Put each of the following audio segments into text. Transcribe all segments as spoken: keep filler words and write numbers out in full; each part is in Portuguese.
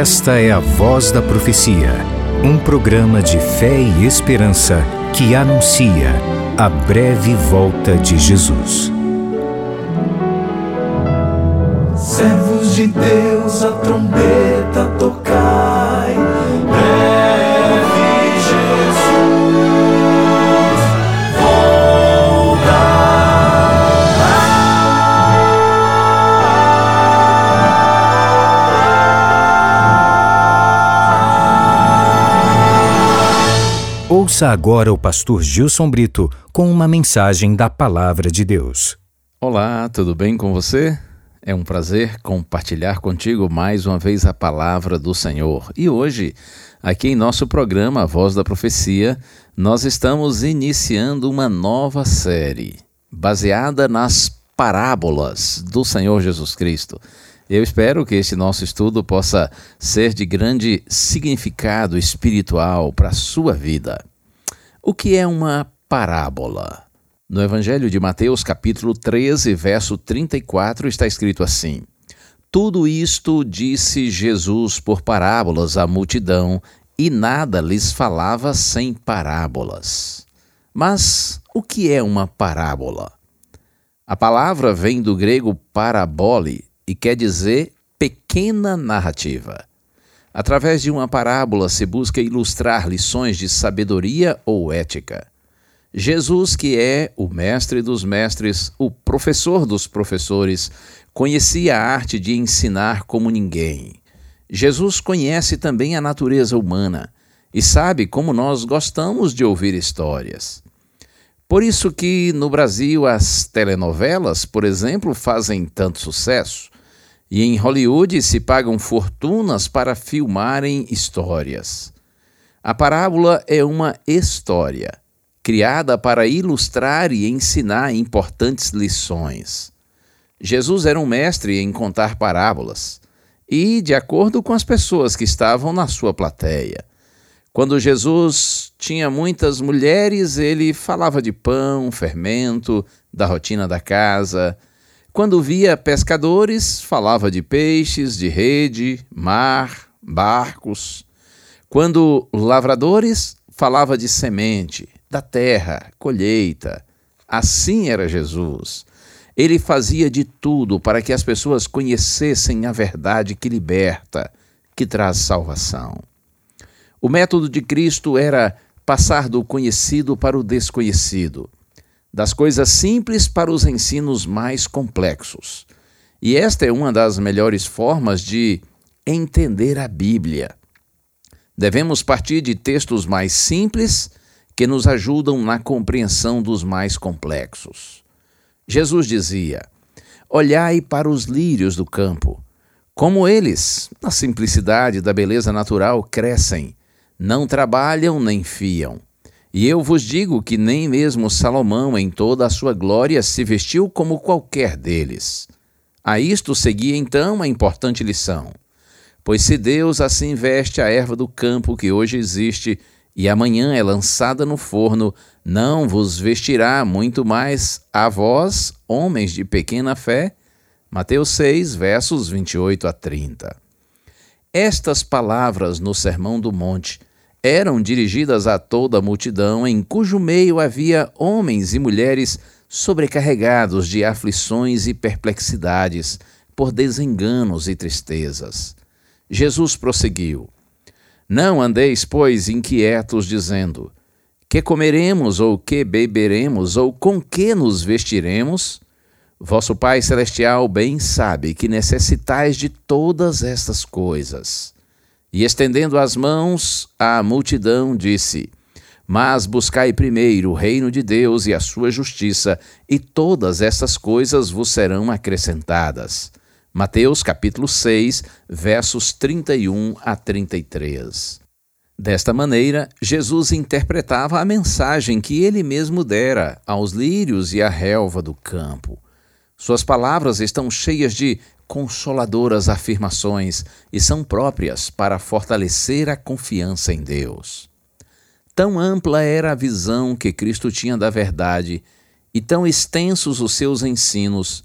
Esta é a Voz da Profecia, um programa de fé e esperança que anuncia a breve volta de Jesus. Servos de Deus, a trombeta tocai, breve Jesus Ouça agora o pastor Gilson Brito com uma mensagem da Palavra de Deus. Olá, tudo bem com você? É um prazer compartilhar contigo mais uma vez a Palavra do Senhor. E hoje, aqui em nosso programa A Voz da Profecia, nós estamos iniciando uma nova série baseada nas parábolas do Senhor Jesus Cristo. Eu espero que este nosso estudo possa ser de grande significado espiritual para a sua vida. O que é uma parábola? No Evangelho de Mateus, capítulo treze, verso trinta e quatro, está escrito assim: Tudo isto disse Jesus por parábolas à multidão, e nada lhes falava sem parábolas. Mas o que é uma parábola? A palavra vem do grego parabole e quer dizer pequena narrativa. Através de uma parábola se busca ilustrar lições de sabedoria ou ética. Jesus, que é o mestre dos mestres, o professor dos professores, conhecia a arte de ensinar como ninguém. Jesus conhece também a natureza humana e sabe como nós gostamos de ouvir histórias. Por isso que no Brasil as telenovelas, por exemplo, fazem tanto sucesso. E em Hollywood se pagam fortunas para filmarem histórias. A parábola é uma história, criada para ilustrar e ensinar importantes lições. Jesus era um mestre em contar parábolas, e de acordo com as pessoas que estavam na sua plateia. Quando Jesus tinha muitas mulheres, ele falava de pão, fermento, da rotina da casa. Quando via pescadores, falava de peixes, de rede, mar, barcos. Quando lavradores, falava de semente, da terra, colheita. Assim era Jesus. Ele fazia de tudo para que as pessoas conhecessem a verdade que liberta, que traz salvação. O método de Cristo era passar do conhecido para o desconhecido, das coisas simples para os ensinos mais complexos. E esta é uma das melhores formas de entender a Bíblia. Devemos partir de textos mais simples que nos ajudam na compreensão dos mais complexos. Jesus dizia: Olhai para os lírios do campo, como eles, na simplicidade da beleza natural, crescem, não trabalham nem fiam. E eu vos digo que nem mesmo Salomão, em toda a sua glória, se vestiu como qualquer deles. A isto seguia então a importante lição. Pois se Deus assim veste a erva do campo que hoje existe e amanhã é lançada no forno, não vos vestirá muito mais a vós, homens de pequena fé? Mateus seis, versos vinte e oito a trinta. Estas palavras no Sermão do Monte eram dirigidas a toda a multidão, em cujo meio havia homens e mulheres sobrecarregados de aflições e perplexidades, por desenganos e tristezas. Jesus prosseguiu: Não andeis, pois, inquietos, dizendo: Que comeremos, ou que beberemos, ou com que nos vestiremos? Vosso Pai Celestial bem sabe que necessitais de todas estas coisas. E estendendo as mãos à multidão, disse: Mas buscai primeiro o reino de Deus e a sua justiça, e todas estas coisas vos serão acrescentadas. Mateus capítulo seis, versos trinta e um a trinta e três. Desta maneira, Jesus interpretava a mensagem que ele mesmo dera aos lírios e à relva do campo. Suas palavras estão cheias de consoladoras afirmações e são próprias para fortalecer a confiança em Deus. Tão ampla era a visão que Cristo tinha da verdade e tão extensos os seus ensinos,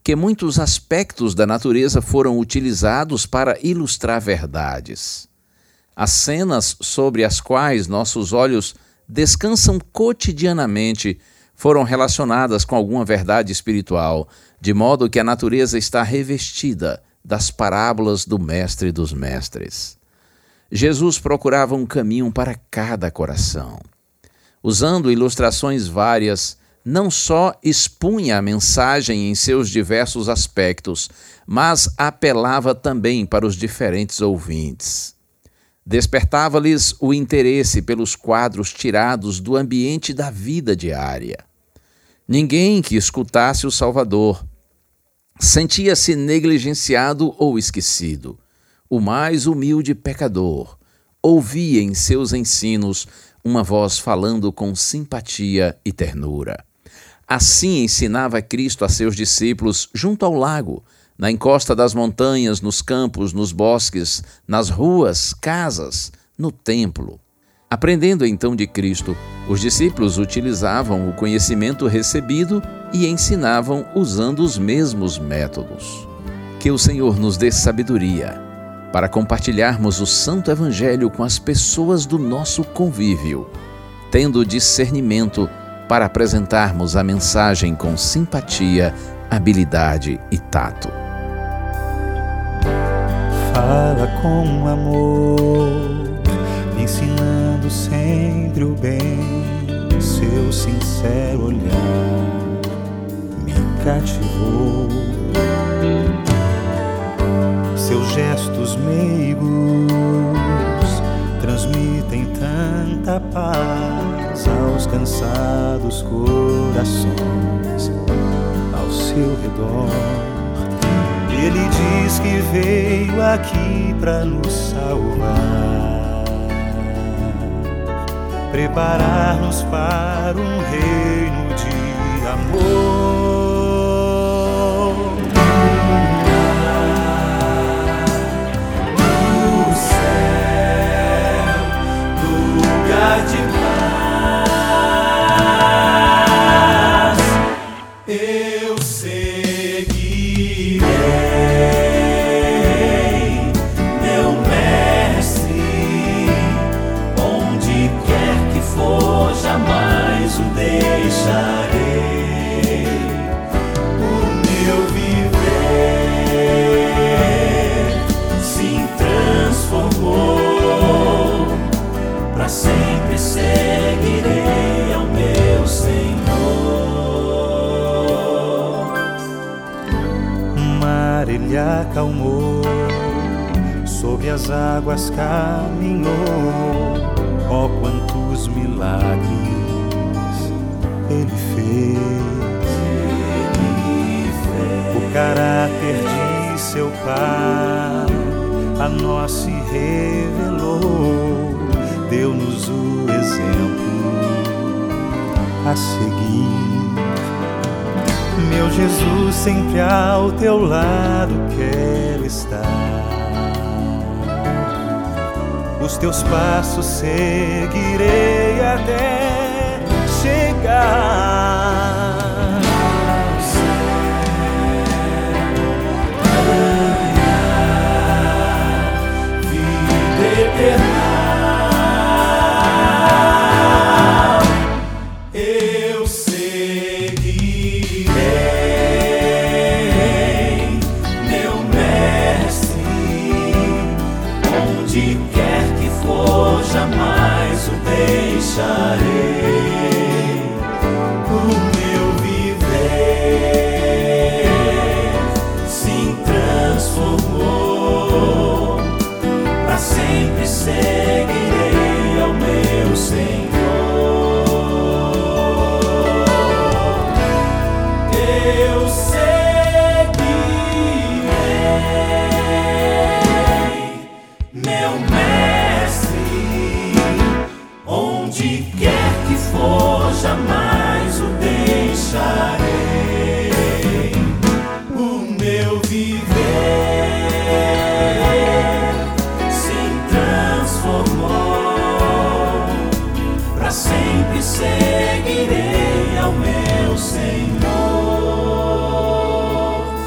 que muitos aspectos da natureza foram utilizados para ilustrar verdades. As cenas sobre as quais nossos olhos descansam cotidianamente foram relacionadas com alguma verdade espiritual, de modo que a natureza está revestida das parábolas do Mestre dos Mestres. Jesus procurava um caminho para cada coração. Usando ilustrações várias, não só expunha a mensagem em seus diversos aspectos, mas apelava também para os diferentes ouvintes. Despertava-lhes o interesse pelos quadros tirados do ambiente da vida diária. Ninguém que escutasse o Salvador sentia-se negligenciado ou esquecido. O mais humilde pecador ouvia em seus ensinos uma voz falando com simpatia e ternura. Assim ensinava Cristo a seus discípulos junto ao lago, na encosta das montanhas, nos campos, nos bosques, nas ruas, casas, no templo. Aprendendo então de Cristo, os discípulos utilizavam o conhecimento recebido e ensinavam usando os mesmos métodos. Que o Senhor nos dê sabedoria para compartilharmos o Santo Evangelho com as pessoas do nosso convívio, tendo discernimento para apresentarmos a mensagem com simpatia, habilidade e tato. Fala com amor, me ensinando sempre o bem. Seu sincero olhar me cativou. Seus gestos meigos transmitem tanta paz aos cansados corações ao seu redor. Ele diz que veio aqui para nos salvar, preparar-nos para um reino de amor. No céu, lugar de paz, eu seguirei. Jamais o deixarei. O meu viver se transformou, para sempre seguirei ao meu Senhor. O mar ele acalmou, sobre as águas caminhou. Oh, quantos milagres Ele fez. Ele fez. O caráter de seu Pai a nós se revelou, deu-nos o exemplo a seguir. Meu Jesus, sempre ao teu lado quero estar. Os teus passos seguirei até chegar ao céu, ganhar vida eterna. Eu seguirei meu mestre, onde quer que for, jamais o deixarei. O meu viver se transformou, para sempre seguirei ao meu Senhor. Eu seguirei meu mestre, onde quer que for, jamais o deixarei. O meu viver se transformou, para sempre seguirei ao meu Senhor.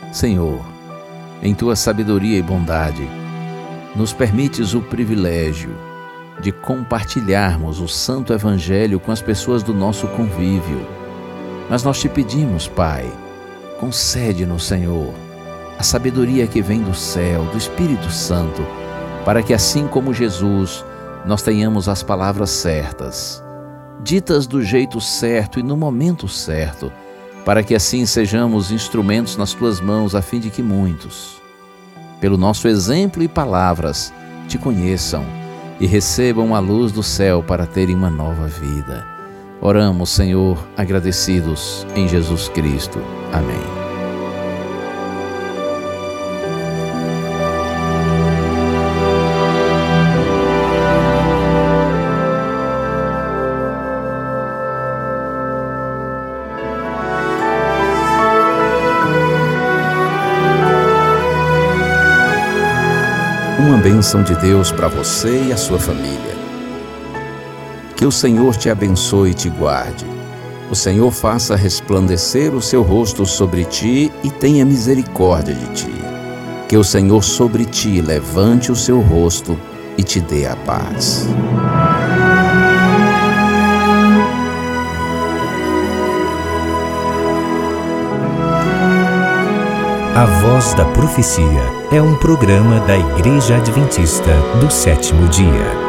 Senhor, em Tua sabedoria e bondade, nos permites o privilégio de compartilharmos o Santo Evangelho com as pessoas do nosso convívio. Mas nós te pedimos, Pai, concede-nos, Senhor, a sabedoria que vem do céu, do Espírito Santo, para que assim como Jesus, nós tenhamos as palavras certas, ditas do jeito certo e no momento certo, para que assim sejamos instrumentos nas Tuas mãos, a fim de que muitos, pelo nosso exemplo e palavras, Te conheçam e recebam a luz do céu para terem uma nova vida. Oramos, Senhor, agradecidos em Jesus Cristo. Amém. Uma bênção de Deus para você e a sua família. Que o Senhor te abençoe e te guarde. O Senhor faça resplandecer o seu rosto sobre ti e tenha misericórdia de ti. Que o Senhor sobre ti levante o seu rosto e te dê a paz. A Voz da Profecia é um programa da Igreja Adventista do Sétimo Dia.